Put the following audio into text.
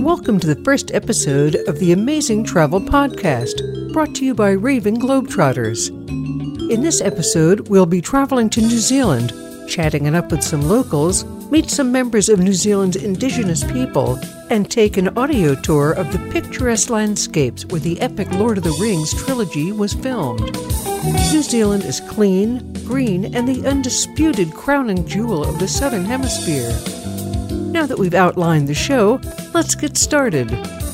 Welcome to the first episode of the Amazing Travel Podcast, brought to you by Raven Globetrotters. In this episode, we'll be traveling to New Zealand, chatting it up with some locals, meet some members of New Zealand's indigenous people, and take an audio tour of the picturesque landscapes where the epic Lord of the Rings trilogy was filmed. New Zealand is clean, green, and the undisputed crowning jewel of the Southern Hemisphere. Now that we've outlined the show, let's get started.